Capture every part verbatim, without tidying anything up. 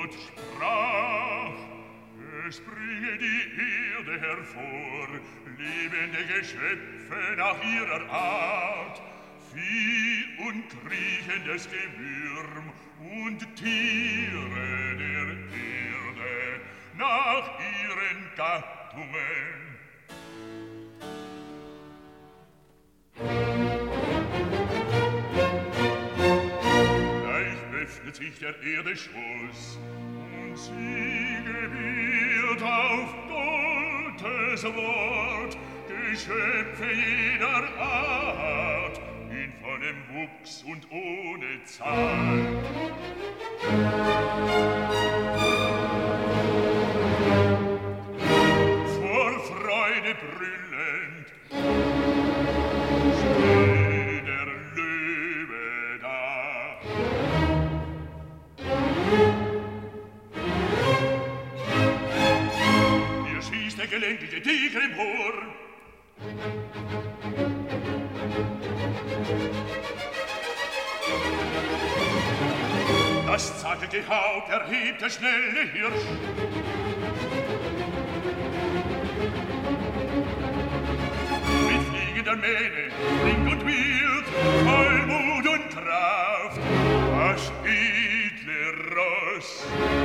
Gott sprach, es bringe die Erde hervor, lebende Geschöpfe nach ihrer Art, Vieh und kriechendes Gewürm und Tiere der Erde nach ihren Gattungen. Gleich öffnet sich der Erde Schoß, und sie gebiert auf Gottes Wort Geschöpfe jeder Art, in vollem Wuchs und ohne Zahl. Vor Freude brüllend steht der Löwe da. Hier schießt der gelenkige Tiger empor. Das zackelte Haupt erhebt der schnelle Hirsch. Mit fliegender Mähne, flink und wild, voll Mut und Kraft, das edle Ross.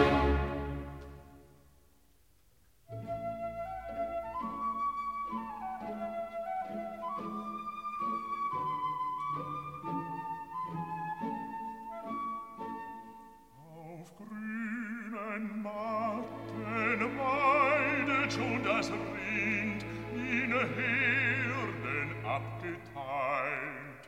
Matten weidet schon das Rind in Herden abgeteilt.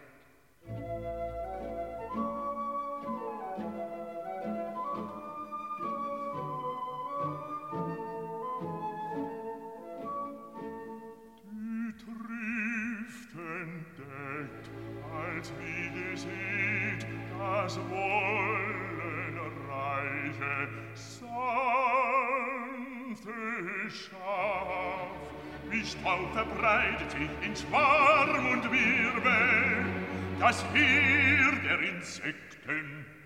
Die Triften deckt, als wie geseht, das wollenreiche Schaf, wie Staub verbreitet sich in Schwarm und Wirbel, das Heer der Insekten